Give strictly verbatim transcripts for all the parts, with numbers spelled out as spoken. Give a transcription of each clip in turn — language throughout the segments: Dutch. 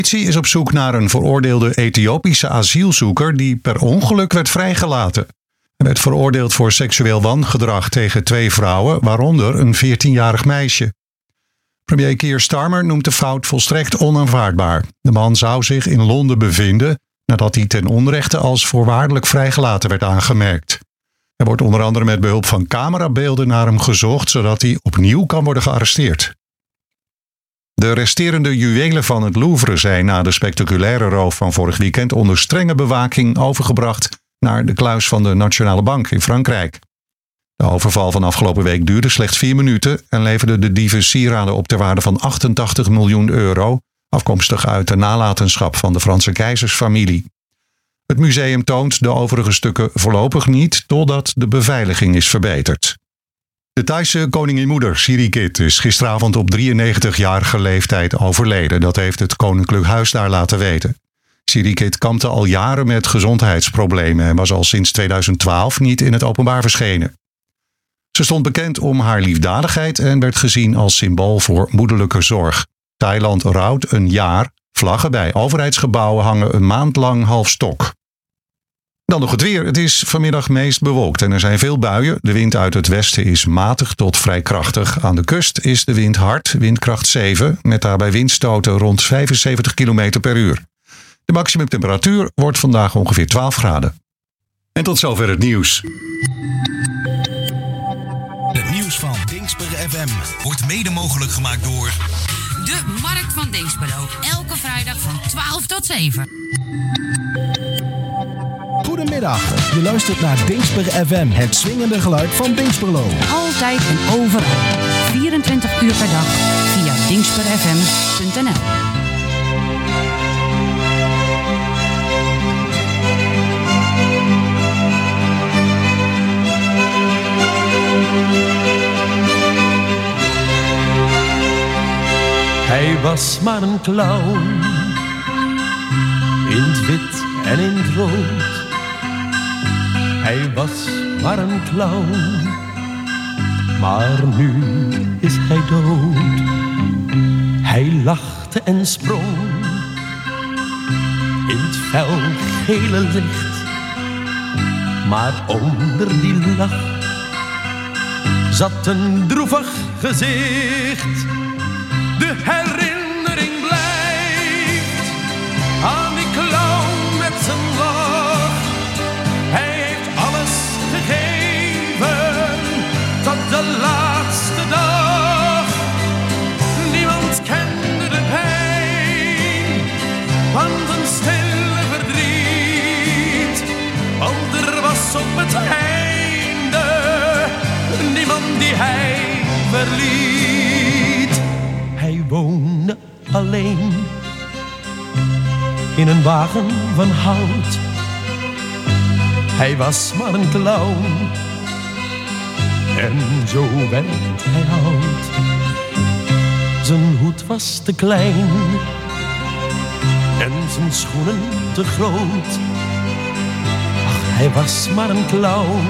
politie is op zoek naar een veroordeelde Ethiopische asielzoeker die per ongeluk werd vrijgelaten. Hij werd veroordeeld voor seksueel wangedrag tegen twee vrouwen, waaronder een veertienjarig meisje. Premier Keir Starmer noemt de fout volstrekt onaanvaardbaar. De man zou zich in Londen bevinden nadat hij ten onrechte als voorwaardelijk vrijgelaten werd aangemerkt. Er wordt onder andere met behulp van camerabeelden naar hem gezocht, zodat hij opnieuw kan worden gearresteerd. De resterende juwelen van het Louvre zijn na de spectaculaire roof van vorig weekend onder strenge bewaking overgebracht naar de kluis van de Nationale Bank in Frankrijk. De overval van afgelopen week duurde slechts vier minuten en leverde de dieven sieraden op ter waarde van achtentachtig miljoen euro, afkomstig uit de nalatenschap van de Franse keizersfamilie. Het museum toont de overige stukken voorlopig niet totdat de beveiliging is verbeterd. De Thaise koninginmoeder Sirikit is gisteravond op drieënnegentigjarige leeftijd overleden. Dat heeft het Koninklijk Huis daar laten weten. Sirikit kampte al jaren met gezondheidsproblemen en was al sinds tweeduizend twaalf niet in het openbaar verschenen. Ze stond bekend om haar liefdadigheid en werd gezien als symbool voor moederlijke zorg. Thailand rouwt een jaar. Vlaggen bij overheidsgebouwen hangen een maand lang half stok. Dan nog het weer. Het is vanmiddag meest bewolkt en er zijn veel buien. De wind uit het westen is matig tot vrij krachtig. Aan de kust is de wind hard, windkracht zeven, met daarbij windstoten rond vijfenzeventig kilometer per uur. De maximumtemperatuur wordt vandaag ongeveer twaalf graden. En tot zover het nieuws. Het nieuws van Dingsper F M wordt mede mogelijk gemaakt door de Markt van Dinxperlo. Elke vrijdag van twaalf tot zeven. Goedemiddag, je luistert naar Dingsper F M, het swingende geluid van Dinxperlo. Altijd en overal, vierentwintig uur per dag, via dingsper f m punt n l. Hij was maar een clown, in het wit en in het rood. Hij was maar een clown, maar nu is hij dood. Hij lachte en sprong in het fel gele licht, maar onder die lach zat een droevig gezicht. De herinnering blijft aan die clown met zijn lach. Hij heeft alles gegeven tot de laatste dag. Niemand kende de pijn van zijn stille verdriet, want er was op het einde niemand die hij verliet. Hij woonde alleen in een wagen van hout. Hij was maar een clown en zo werd hij oud. Zijn hoed was te klein en zijn schoenen te groot. Ach, hij was maar een clown,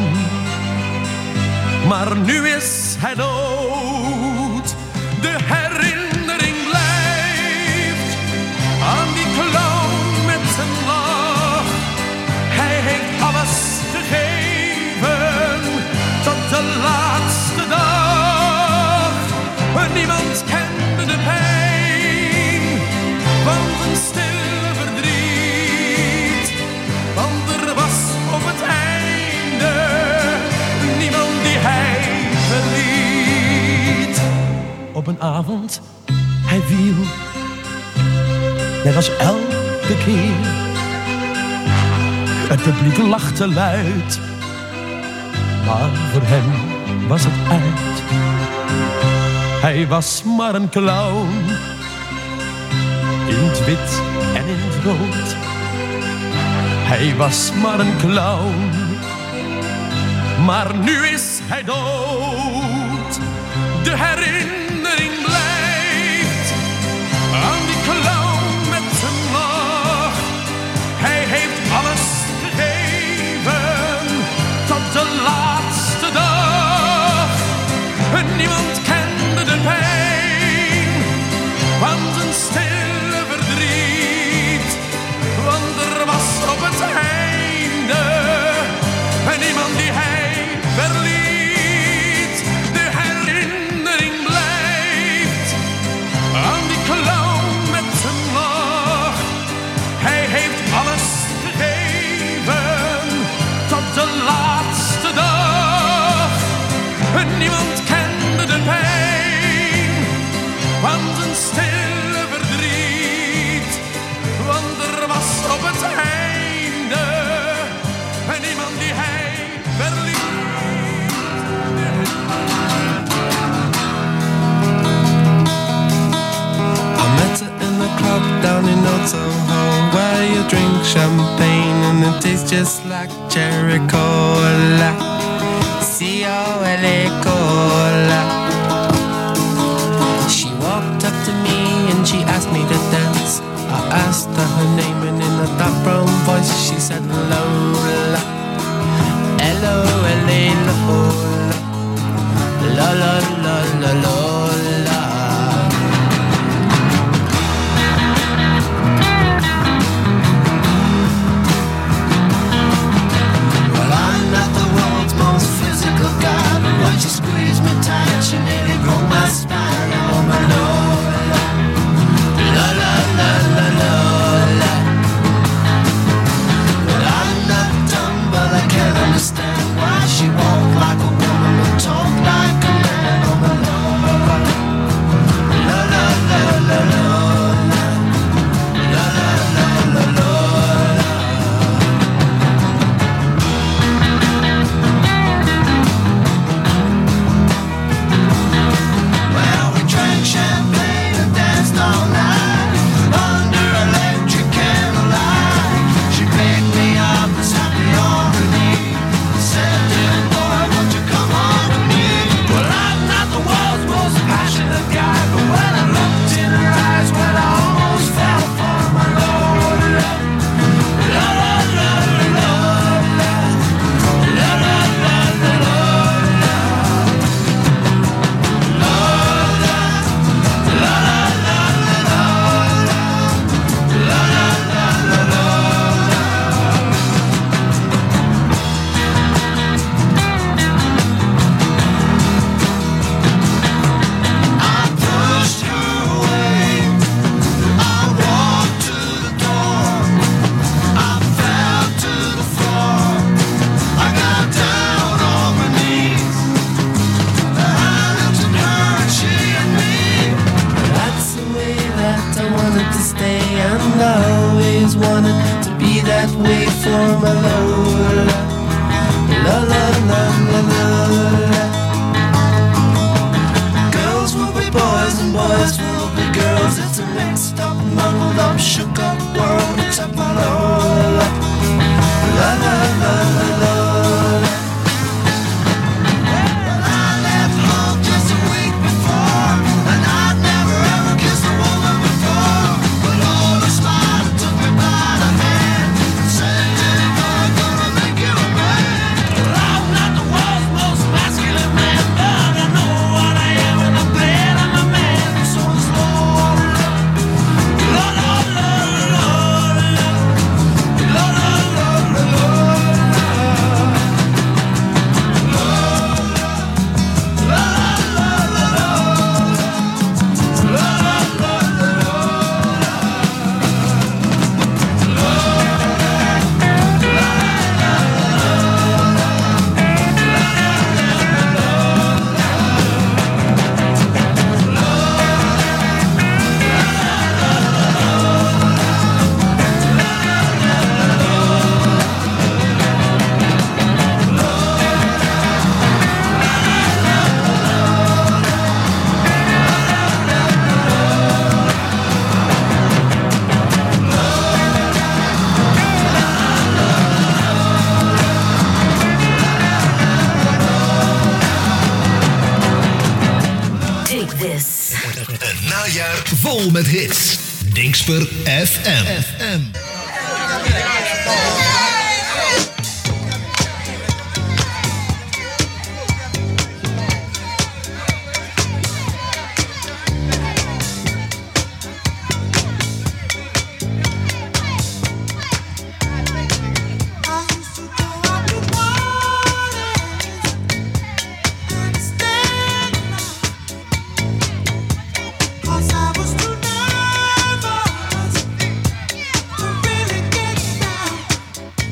maar nu is hij dood. De herinnering blijft aan die clown met zijn lach. Hij heeft alles gegeven tot de laatste dag. Maar niemand kende de pijn van zijn stille verdriet, want er was op het einde niemand die hij verliet. Op een avond, hij viel, net als elke keer. Het publiek lachte luid, maar voor hem was het uit. Hij was maar een clown, in het wit en in het rood. Hij was maar een clown, maar nu is hij dood. De herinnering blijft aan die clown met zijn lach. Hij heeft alles gegeven tot de laatste dag. En niemand kende de pijn van zijn stille verdriet, old Soho, where you drink champagne and it tastes just like cherry cola. C O L A cola. She walked up to me and she asked me to dance. I asked her her name and in a dark brown voice she said Lola. L O L A Lola. La la la la Lola. Well, I'm not the world's most physical guy, but when she squeezed me tight, she nearly broke my spine. Oh my Lola, la la la la Lola. Well, I'm not dumb, but I can't understand why she walk like a woman but talk like a man. Oh my Lola, la la la la Lola, la la la la Lola. Well, we drank champagne and danced all night under electric candlelight. She picked me up and slapped me on the knee, said, "Dear boy, won't you come home with me?" Well, I'm not the world's most passionate guy, but when I looked in her eyes, well, I almost fell for my Lola. La la la la Lola. La la la la Lola. Lola. La la la la Lola. La la la la Lola. I pushed her away. I walked to the door. I fell to the floor. I got down on my knees. I looked at her and she at me. That's the way that I wanted to stay, and I always wanted to be that way for my Lola. La la la la Lola. Girls will be boys and boys will be girls. It's a mixed up, muddled up, shook up world except my Lola. La la la la Lola. Well, I left home just a week before, and I'd never ever kissed a woman before. But Lola smiled and took me by the hand and said, "Dear boy, I'm gonna make you a man." Well, I'm not the world's most masculine man, but I know what I am and I'm glad I'm a man. So is Lola. La la la la Lola. La la la la Lola. Take this. Een najaar vol met hits. Dingsper F M. F M. I was too nervous to really get down.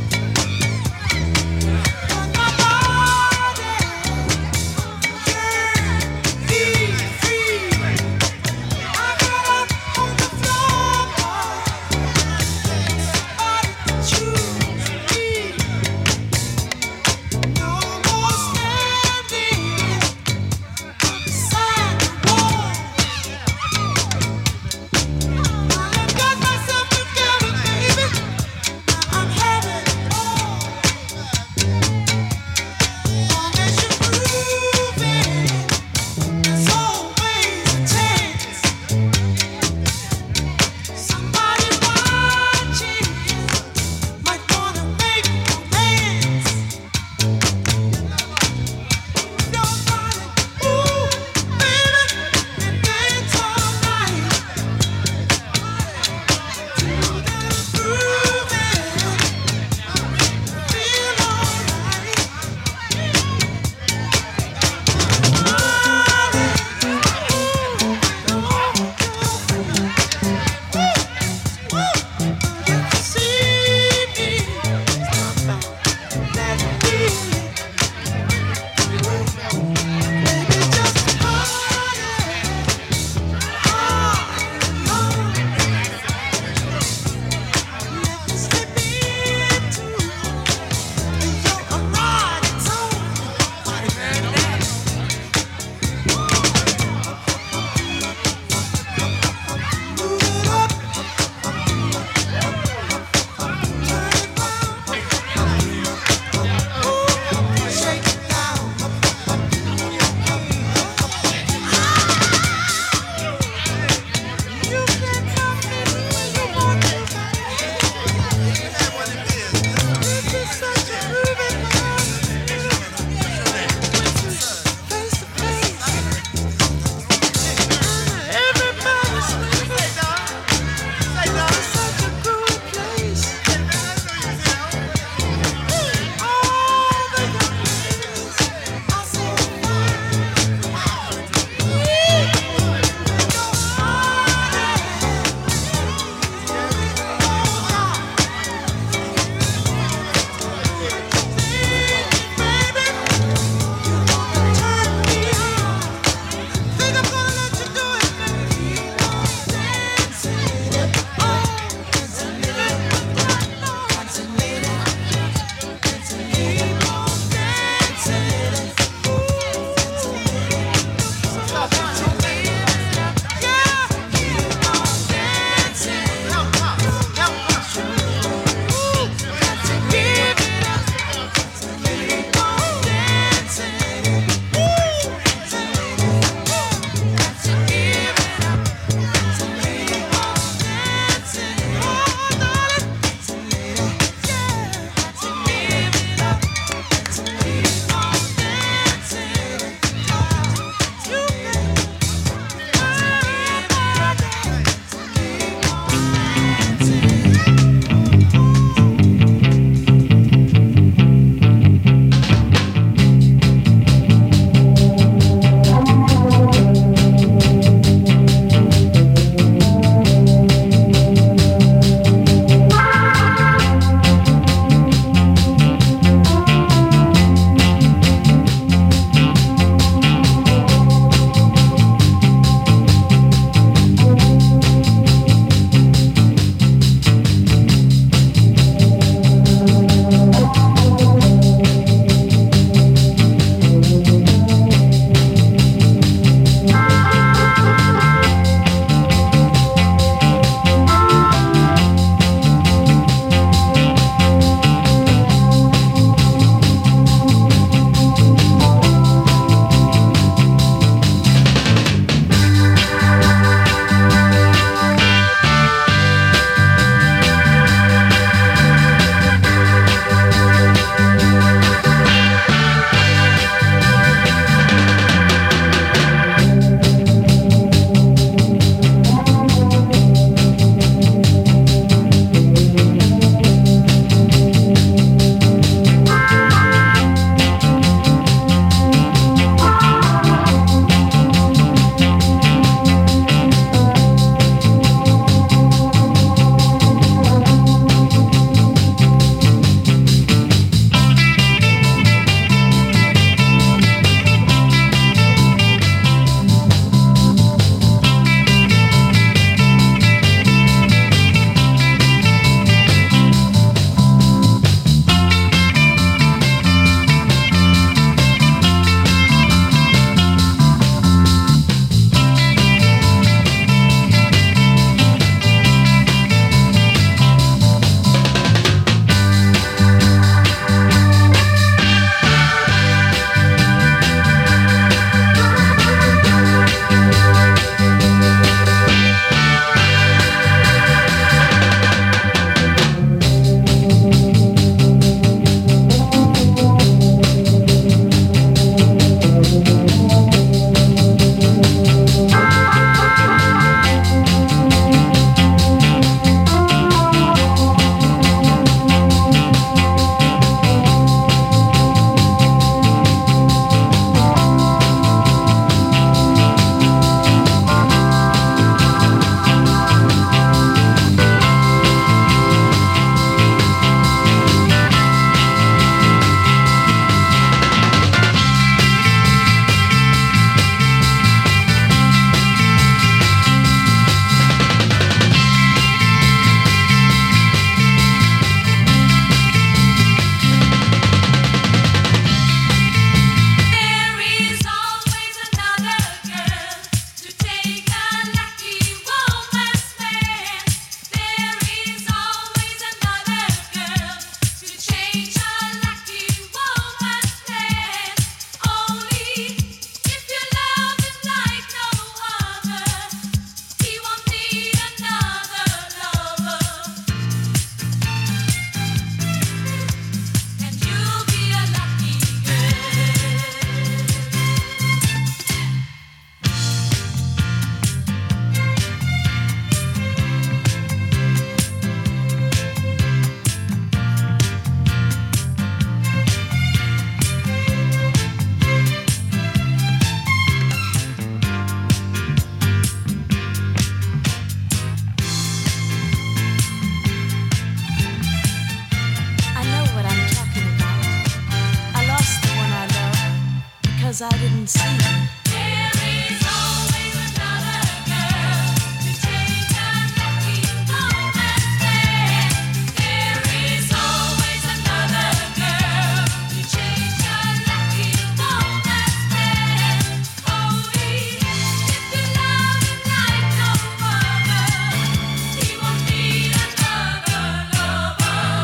'cause I didn't see. There is always another girl to change a lucky woman's day. There is always another girl to change a lucky woman's day. Oh, if you love him like no other, he won't need another lover.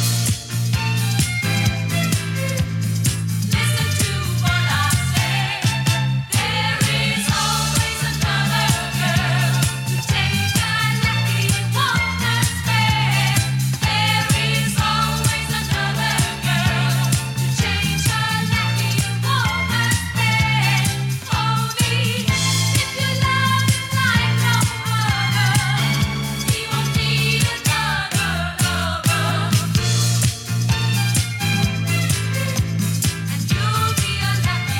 Listen to what I say. There is always another girl to change a lucky woman's day. There is always another girl to change a lucky woman's day. Only if you love him like no other, he won't need another lover. And you'll be a lucky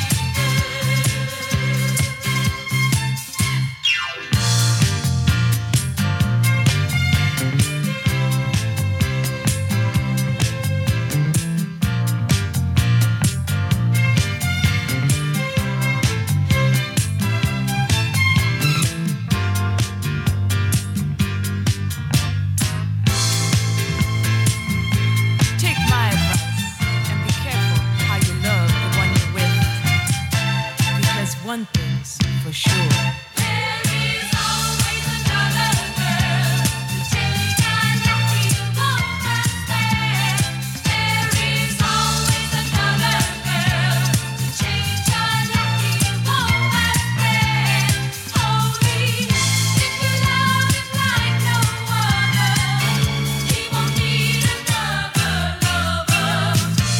Take my advice and be careful how you love the one you're with. Because one thing's for sure. There is always another girl to change a lucky woman's day. There is always another girl to change a lucky woman's day. Only if you love him like no other, he won't need another lover.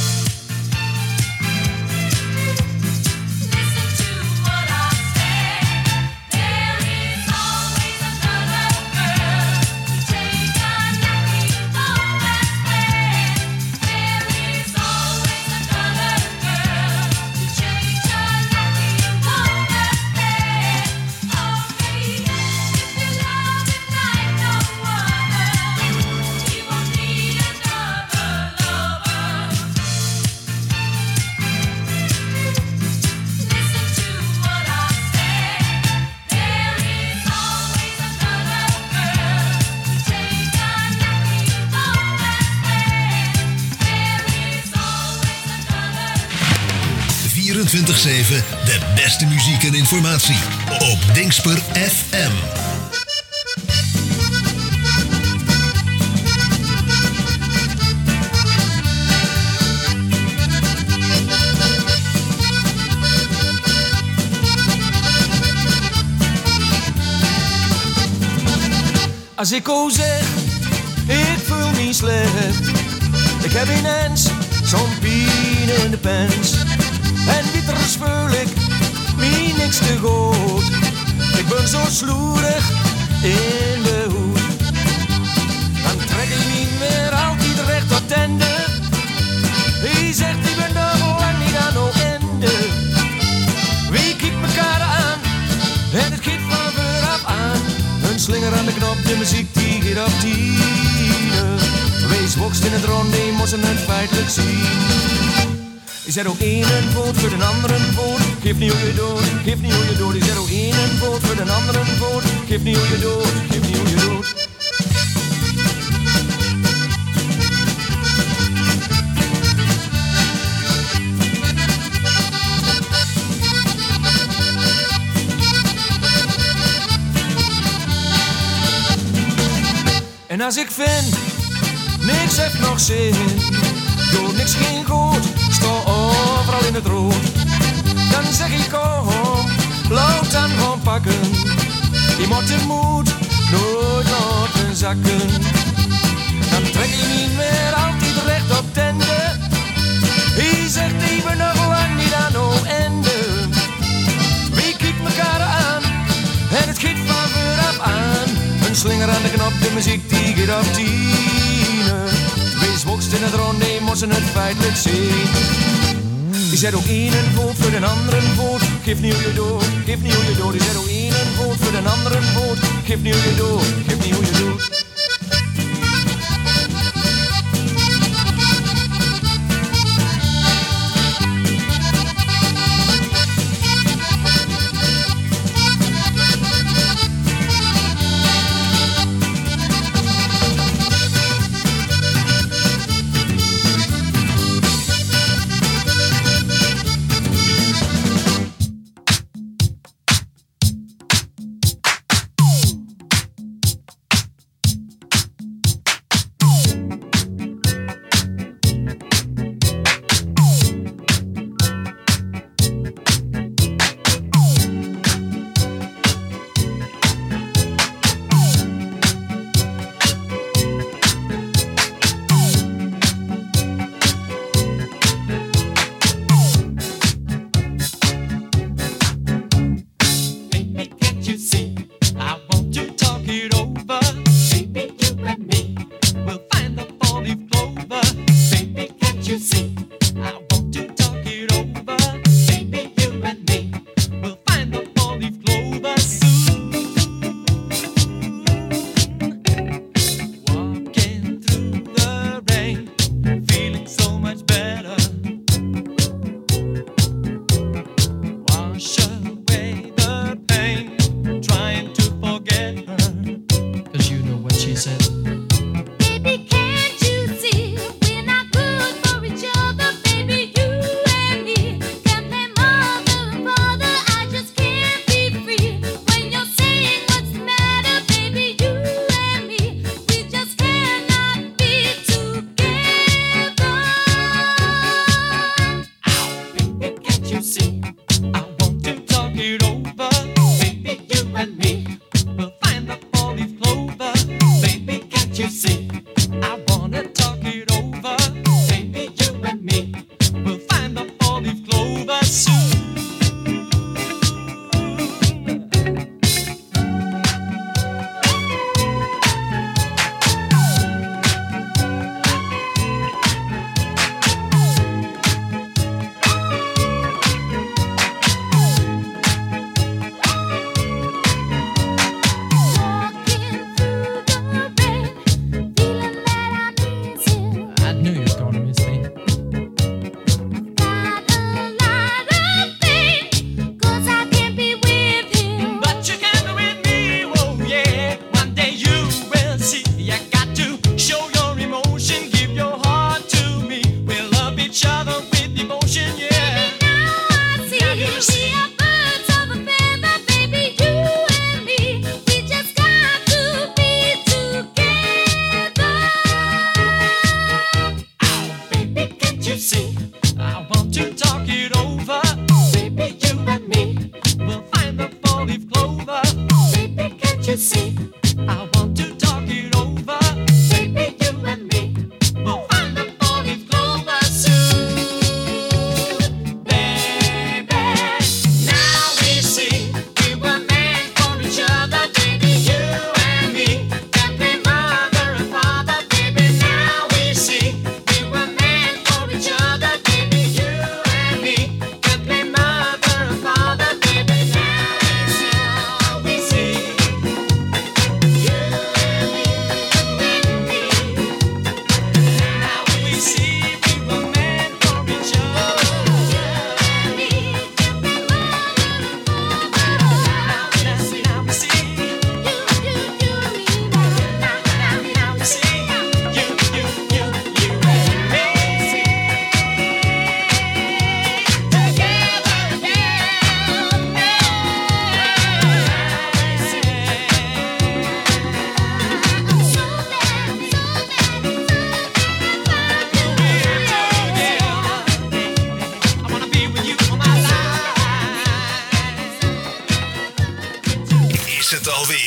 Listen to what I say. There is always another girl to change a lucky woman's day. There is always another girl to change a lucky woman's day. Only if you love him like no other, he won't need another lover. Listen to what I say. There is always another girl to change a lucky woman's day. There is always another. vierentwintig zeven de beste muziek en informatie op Dingsper F M. Als ik o zeg, ik voel me slecht. Ik heb ineens zo'n pijn in de pens. En witters voel ik me niks te goed. Ik ben zo sloerig in de hoed. Dan trek ik niet meer altijd recht op tende. Hij zegt, ik ben nog lang niet aan no einde. Wie kijkt mekaar aan en het giet van vooraf aan. Een slinger aan de knop, de muziek die gaat op tienen. Wees wokst in het rond, die moesten het feitelijk zien. Je zet ook één een voet voor de andere voet. Geef niet hoe je doet, geef niet hoe je doet. Je zet ook één een voet voor de andere voet. Geef niet hoe je doet, geef niet hoe je doet. En als ik vind, niks heeft nog zin, doe niks geen goed, sta overal in het rood. Dan zeg ik kom, laat dan gewoon pakken. Je moet de moed nooit laten zakken. Dan trek je niet meer altijd recht op tende. Hij zegt ik ben nog lang niet aan no einde. Wie kijkt mekaar aan en het giet van vooraf aan. Een slinger aan de knop, de muziek die gaat op tienen. Wees wokst in het rond, nee, moesten het feitelijk zien. Je zet ook één een voet voor de andere voet. Geef niet hoe je doet, geef niet hoe je doet. Je zet ook één een voet voor de andere voet. Geef niet hoe je doet, geef niet hoe je doet.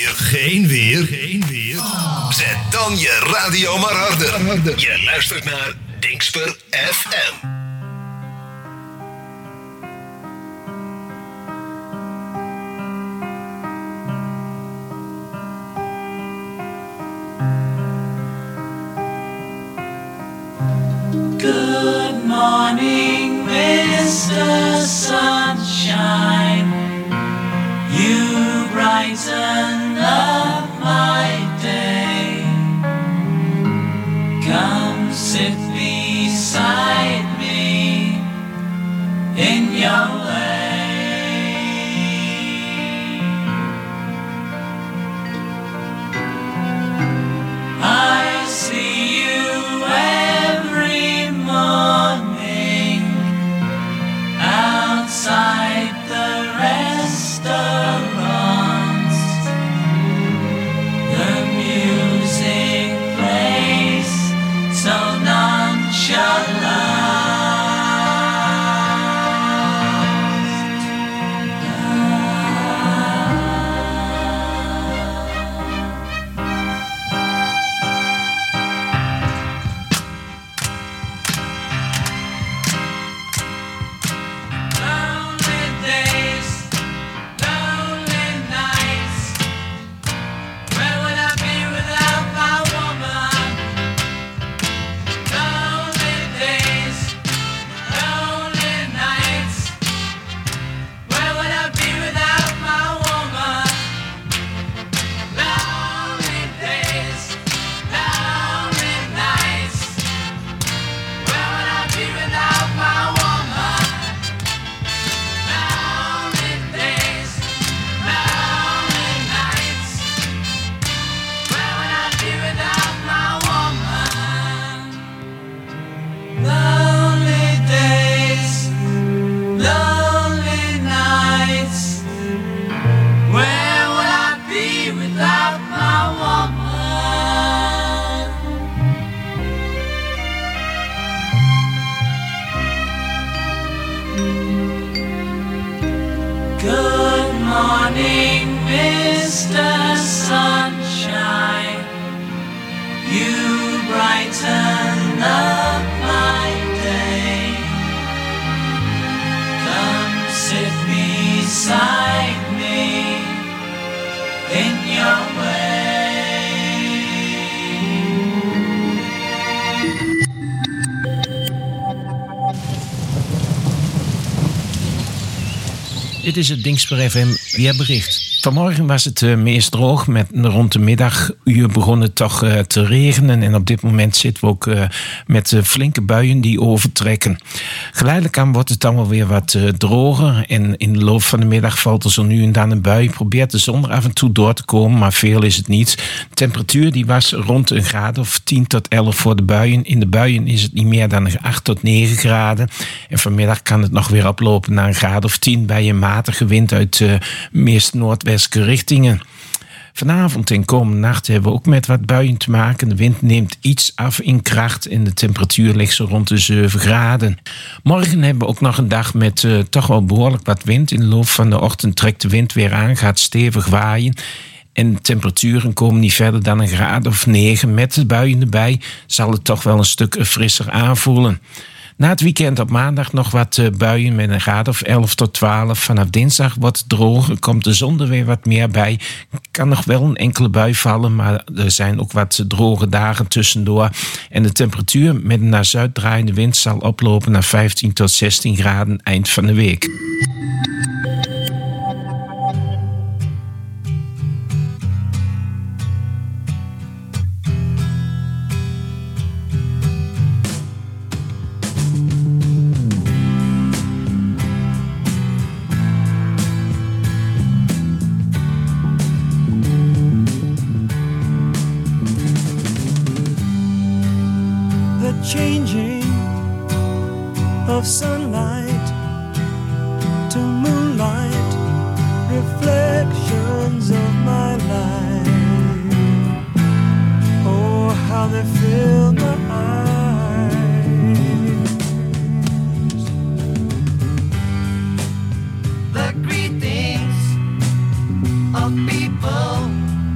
Geen weer? Geen weer? Zet dan je radio maar harder. Je luistert naar Dingsper F M. Good morning, Mister Sunshine. You brighten up my day. Come sit beside me in your way. I see you every morning outside the restaurants. The music plays so nonchalant. Lonely days, lonely nights. Where would I be without my woman? Lonely days, lonely nights. Where would I be without my woman? Lonely days, lonely nights. Where would I be without my woman? Lonely days, lonely nights. Where would I be without my woman? Lonely days, lonely nights. Where would I be without my woman? Good morning, Mister Sunshine. You brighten up my day. Come sit beside me in your way. Dit is het Dingsper F M weerbericht. Vanmorgen was het uh, meest droog. Met rond de middaguur begon het toch uh, te regenen. En op dit moment zitten we ook uh, met uh, flinke buien die overtrekken. Geleidelijk aan wordt het dan wel weer wat uh, droger. En in de loop van de middag valt er zo nu en dan een bui. Probeert de zon er af en toe door te komen, maar veel is het niet. De temperatuur die was rond een graad of tien tot elf voor de buien. In de buien is het niet meer dan acht tot negen graden. En vanmiddag kan het nog weer oplopen naar een graad of tien bij een matige wind uit uh, meest noordwestelijke richtingen. Vanavond en komende nacht hebben we ook met wat buien te maken. De wind neemt iets af in kracht en de temperatuur ligt zo rond de zeven graden. Morgen hebben we ook nog een dag met uh, toch wel behoorlijk wat wind. In de loop van de ochtend trekt de wind weer aan, gaat stevig waaien. En de temperaturen komen niet verder dan een graad of negen. Met de buien erbij zal het toch wel een stuk frisser aanvoelen. Na het weekend op maandag nog wat uh, buien met een graad of elf tot twaalf. Vanaf dinsdag wordt het droger, komt de zon er weer wat meer bij. Kan nog wel een enkele bui vallen, maar er zijn ook wat droge dagen tussendoor. En de temperatuur met een naar zuid draaiende wind zal oplopen naar vijftien tot zestien graden eind van de week. Changing of sunlight to moonlight, reflections of my life. Oh, how they fill my eyes. The greetings of people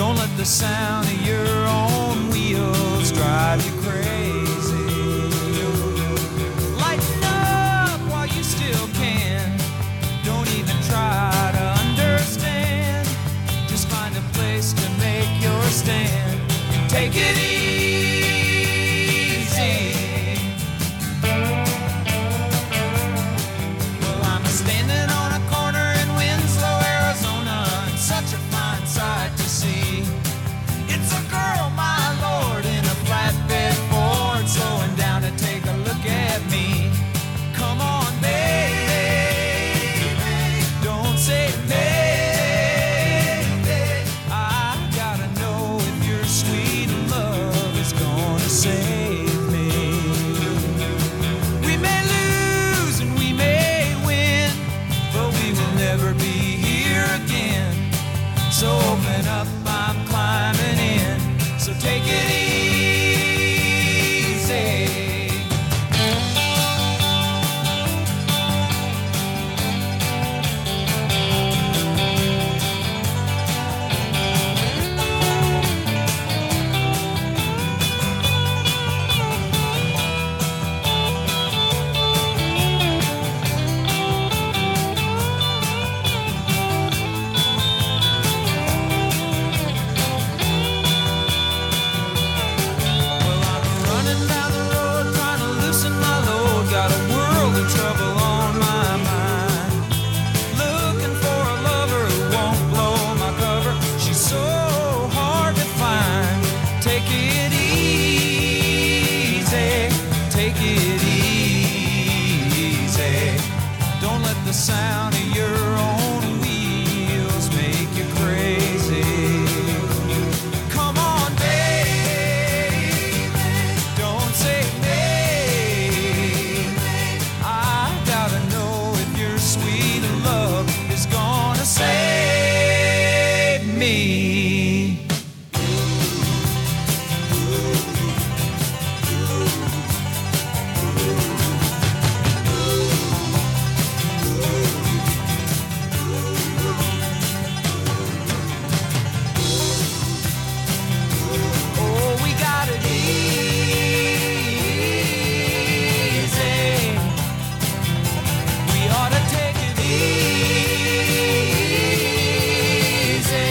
Don't let the sound of your own wheels drive you crazy. Lighten up while you still can. Don't even try to understand. Just find a place to make your stand. Take it easy. Well, I'm standing on a corner in Winslow, Arizona, and such a fine sight to see. It's a girl, my lord, in a flatbed Ford, slowing down to take a look at me. Come on, baby, don't say maybe. I gotta know if your sweet love is gonna save me. We may lose and we may win, but we will never be here again. So open up, I'm climbing in. So take it easy. Well, I'm running down the road trying to loosen my load. Got a world of trouble on my mind. Looking for a lover who won't blow my cover. She's so hard to find. Take it easy. Take it easy. Don't let the sound of your own wheels make you crazy. Come on, baby, don't say maybe. I gotta know if your sweet love is gonna save me. Oh, we got it easy. We ought to take it easy.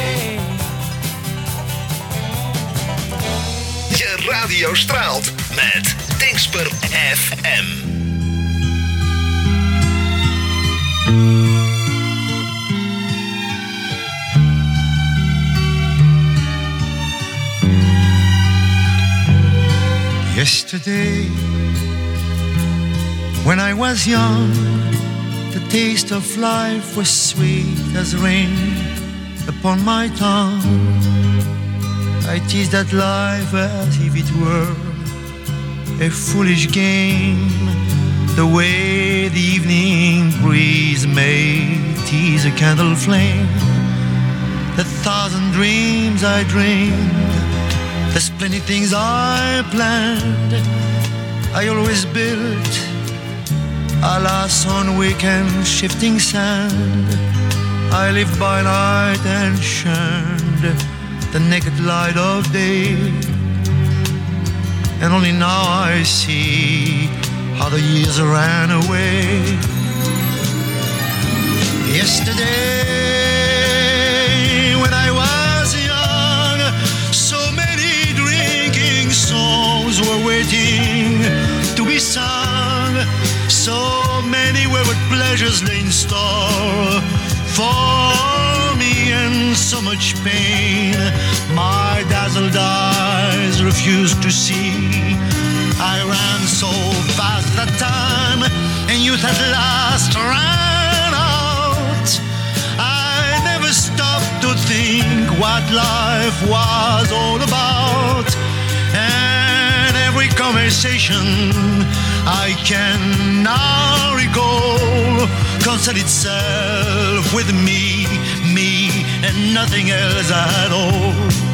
Je radio straalt met Dingsper F M. Yesterday, when I was young, the taste of life was sweet as rain upon my tongue. I teased at life as if it were a foolish game, the way the evening breeze may tease a candle flame. The thousand dreams I dreamed, the splendid things I planned, I always built, alas, on weekend shifting sand. I lived by night and shunned the naked light of day, and only now I see how the years ran away. Yesterday, when I was young, so many drinking songs were waiting to be sung. So many wayward pleasures lay in store for me, and so much pain my dazzled eyes refused to see. I ran so fast that time, and youth at last ran out. I never stopped to think what life was all about, and every conversation I can now recall concerned itself with me, me, and nothing else at all.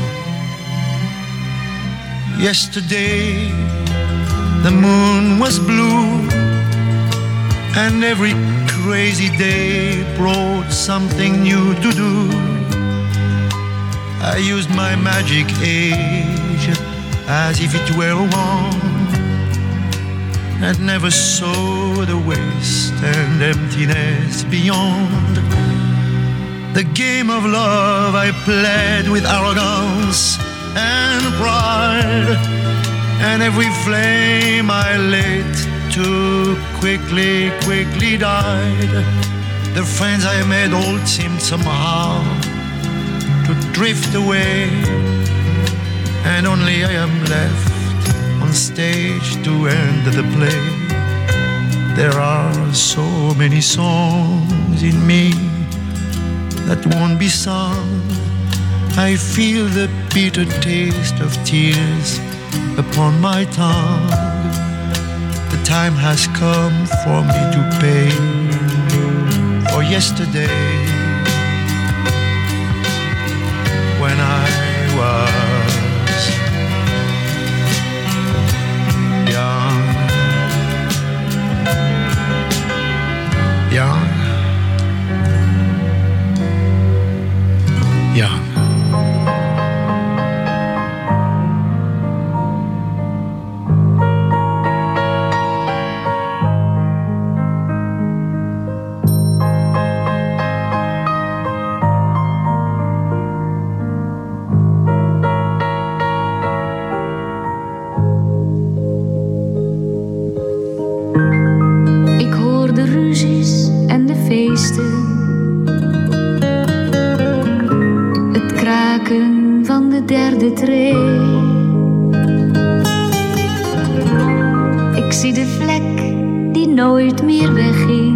Yesterday, the moon was blue, and every crazy day brought something new to do. I used my magic age as if it were a wand, and never saw the waste and emptiness beyond. The game of love I played with arrogance and pride, and every flame I lit too quickly, quickly died. The friends I made all seemed somehow to drift away, and only I am left on stage to end the play. There are so many songs in me that won't be sung. I feel the bitter taste of tears upon my tongue. The time has come for me to pay for yesterday, when I was young, young, young. Het kraken van de derde tree. Ik zie de vlek die nooit meer wegging.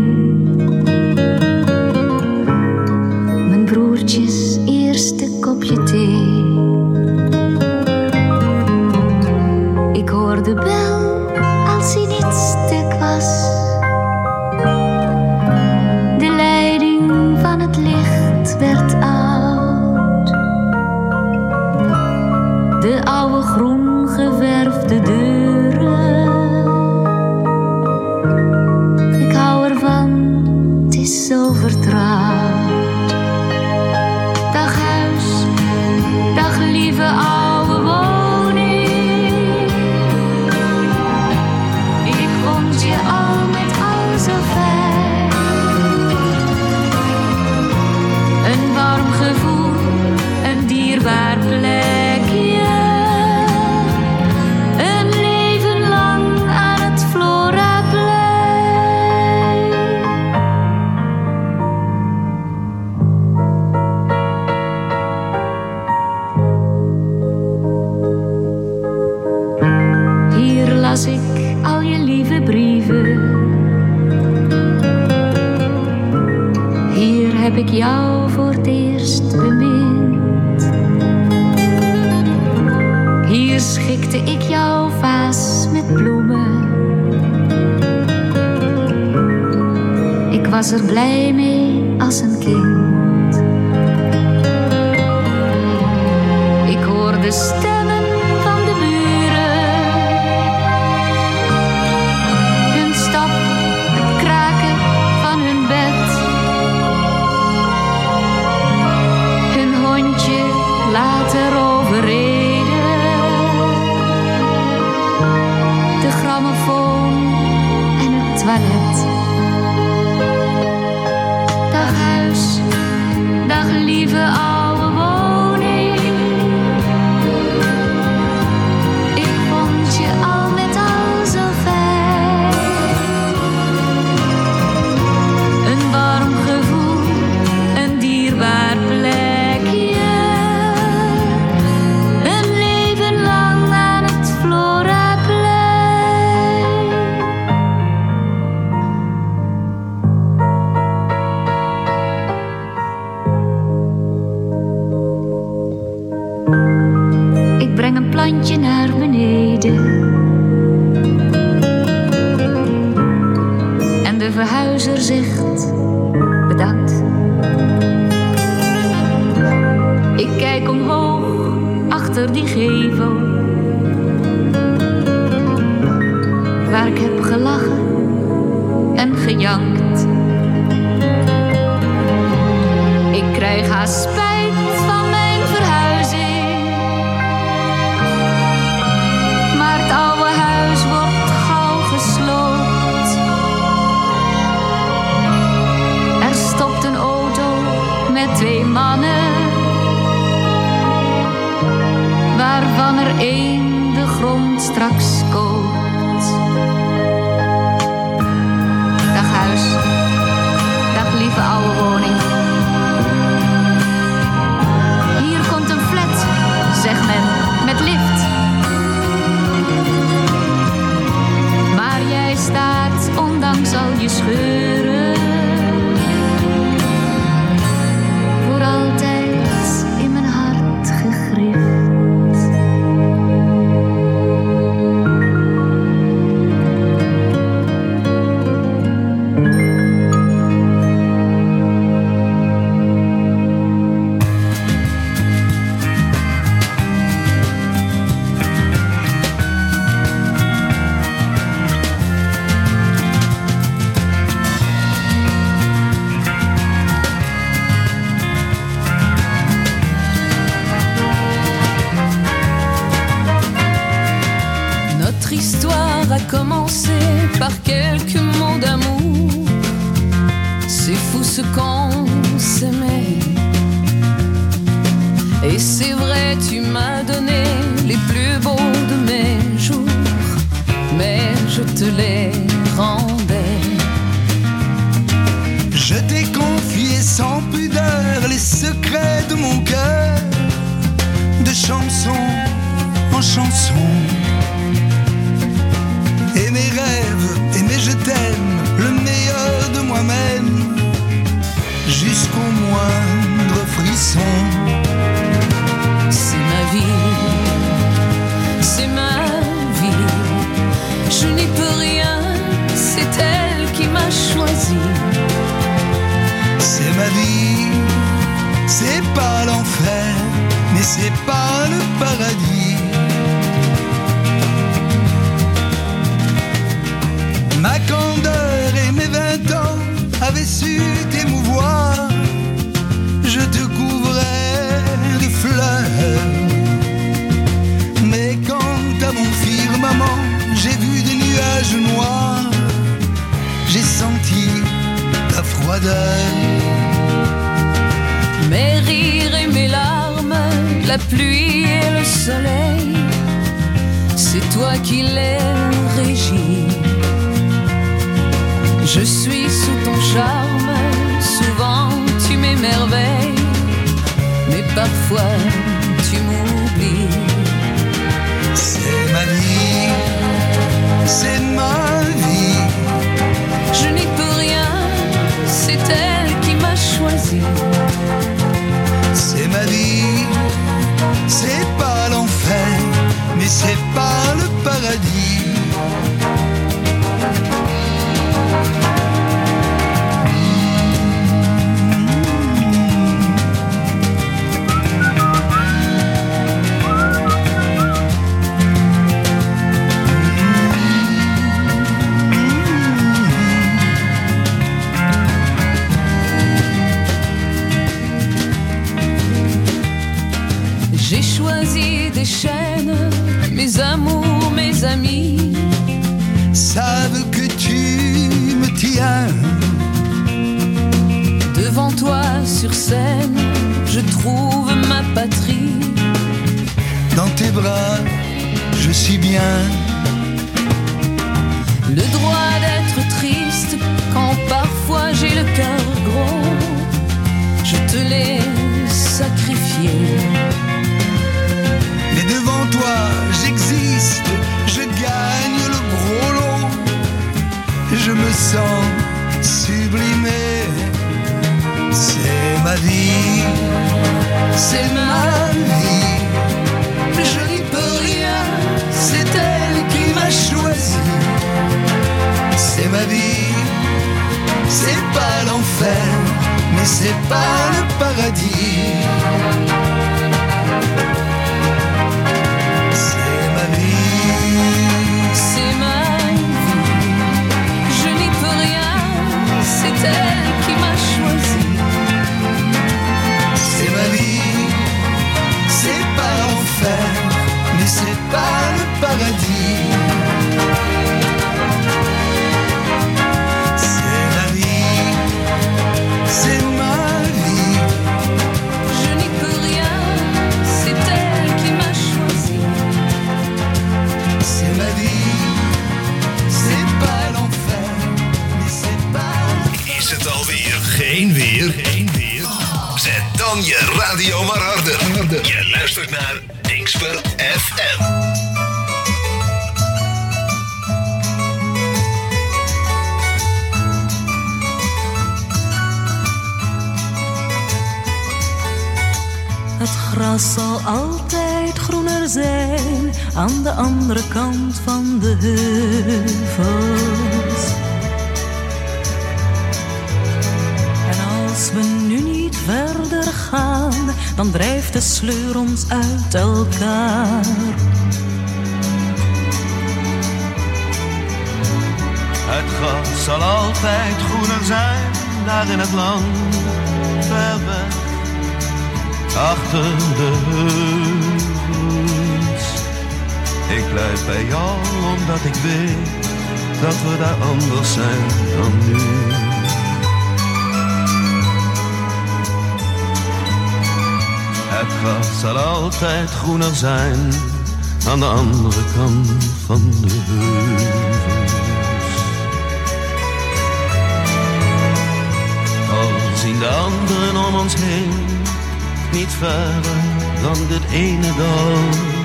Mijn broertjes eerste kopje thee. Ik hoor de bel als hij niet stuk was. Werd oud. De oude groen geverfde deuren. Ik hou ervan, het is zo vertrouwd. Dag huis, dag lieve oude woning. Ik vond je al met al zo fijn. Een warm gevoel, een dierbaar plekje. Een leven lang aan het Floraplein. Hier las ik al je lieve brieven. Hier heb ik jou voor het eerst bemind. Hier schikte ik jouw vaas met bloemen. Ik was er blij mee als een kind. Ik hoorde stemmen van de buren. Hun stap, het kraken van hun bed. Later overreden. De grammofoon en het toilet. Dag huis, dag lieve oude woning. Ik vond je al met al zo fijn. Een warm gevoel, een dierbaar plek. Plantje naar beneden. En de verhuizer zegt bedankt. Ik kijk omhoog achter die gevel, waar ik heb gelachen en gejankt. Ik krijg haast spijt van mijn verhuizing. er één de grond straks koopt. Dag huis, dag lieve oude woning. Hier komt een flat, zegt men, met lift. Maar jij staat, ondanks al je scheuren, voor altijd in mijn hart gegrift. Commencer par quelques mots d'amour. C'est fou ce qu'on s'aimait. Et c'est vrai, tu m'as donné les plus beaux de mes jours, mais je te les rendais. Je t'ai confié sans pudeur les secrets de mon cœur, de chanson en chanson. Et mes rêves, et mes je t'aime, le meilleur de moi-même, jusqu'au moindre frisson. C'est ma vie, c'est ma vie, je n'y peux rien, c'est elle qui m'a choisi. C'est ma vie, c'est pas l'enfer, mais c'est pas le paradis. Ma candeur et mes vingt ans avaient su t'émouvoir. Je te couvrais de fleurs. Mais quant à mon firmament, j'ai vu des nuages noirs. J'ai senti ta froideur. Mes rires et mes larmes, la pluie et le soleil, c'est toi qui les régis. Je suis sous ton charme, souvent tu m'émerveilles, mais parfois tu m'oublies. C'est ma vie, c'est ma vie. Je n'y peux rien, c'est elle qui m'a choisi. C'est ma vie, c'est pas l'enfer, mais c'est pas le paradis. J'ai choisi des chaînes, mes amours, mes amis savent que tu me tiens. Devant toi sur scène, je trouve ma patrie. Dans tes bras, je suis bien. Le droit d'être triste quand parfois j'ai le cœur gros, je te l'ai sacrifié. Mais devant toi, j'existe, je gagne le gros lot. Je me sens sublimé. C'est ma vie, c'est ma vie. Je n'y peux rien, c'est elle qui m'a choisi. C'est ma vie, c'est pas l'enfer, mais c'est pas le paradis. C'est ma vie, c'est ma vie. Je n'y peux rien, c'est elle qui m'a choisi. C'est ma vie, c'est pas l'enfer, mais c'est pas le paradis. C'est ma vie, c'est ma vie. Je n'y peux rien, c'est elle qui m'a choisi. radio maar harder. Je luistert naar Dingsper F M. Het gras zal altijd groener zijn aan de andere kant van de heuvels. En als we nu niet verder gaan, dan drijft de sleur ons uit elkaar. Het gras zal altijd groener zijn, daar in het land, ver weg, achter de heuvels. Ik blijf bij jou, omdat ik weet dat we daar anders zijn dan nu. Het gras zal altijd groener zijn, aan de andere kant van de heuvels. Al zien de anderen om ons heen niet verder dan dit ene dal.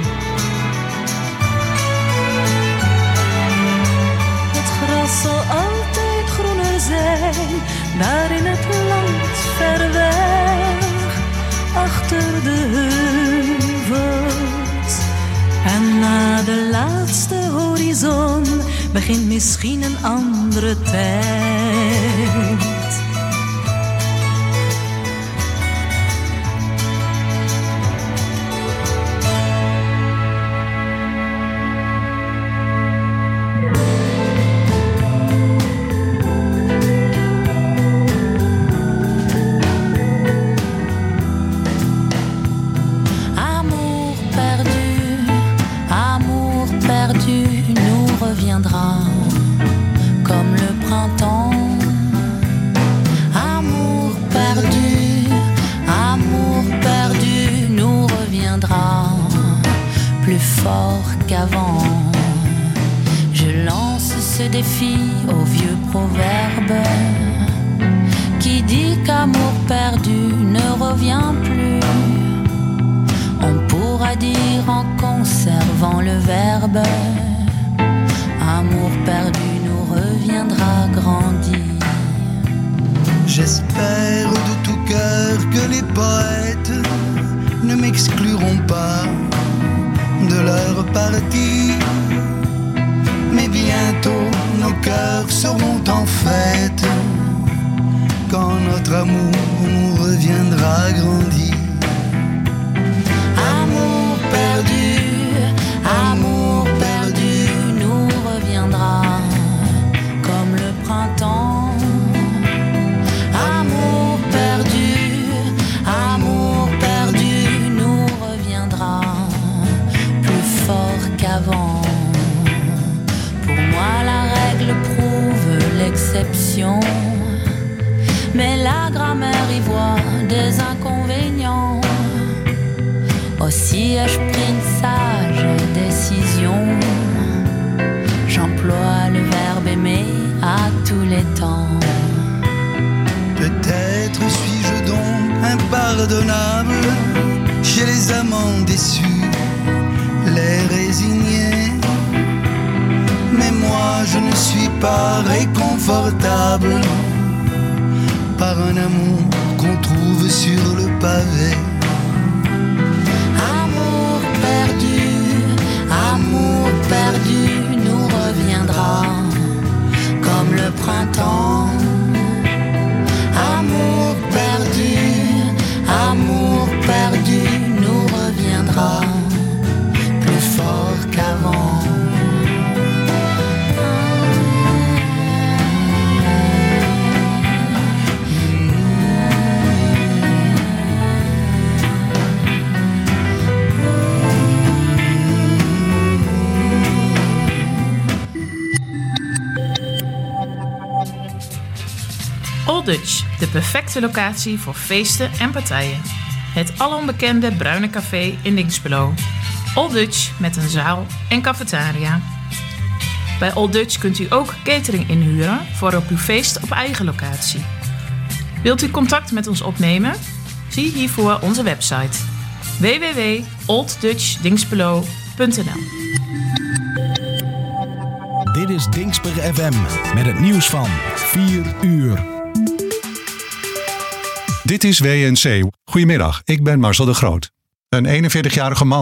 Het gras zal altijd groener zijn, daar in het land ver weg, achter de heuvels. En na de laatste horizon begint misschien een andere tijd. Comme le printemps, amour perdu, amour perdu nous reviendra plus fort qu'avant. Je lance ce défi au vieux proverbe qui dit qu'amour perdu ne revient plus. On pourra dire en conservant le verbe, amour perdu nous reviendra grandi. J'espère de tout cœur que les poètes ne m'excluront pas de leur partie. Mais bientôt nos cœurs seront en fête quand notre amour nous reviendra grandi. Amour perdu, amour perdu nous reviendra comme le printemps. Amour perdu, amour perdu nous reviendra plus fort qu'avant. Pour moi la règle prouve l'exception, mais la grammaire y voit des inconvénients. Aussi ai-je pris une sage décision, j'emploie le verbe aimer à tous les temps. Peut-être suis-je donc impardonnable chez les amants déçus, les résignés. Mais moi je ne suis pas réconfortable par un amour qu'on trouve sur le pavé. Amour perdu, amour perdu nous reviendra comme le printemps. Amour perdu, amour perdu nous reviendra plus fort qu'avant. Old Dutch, de perfecte locatie voor feesten en partijen. Het alombekende Bruine Café in Dinxperlo. Old Dutch met een zaal en cafetaria. Bij Old Dutch kunt u ook catering inhuren voor op uw feest op eigen locatie. Wilt u contact met ons opnemen? Zie hiervoor onze website w w w punt old dutch dinxperlo punt n l. Dit is Dinxper F M met het nieuws van vier uur. Dit is W N C. Goedemiddag, ik ben Marcel de Groot. Een eenenveertigjarige man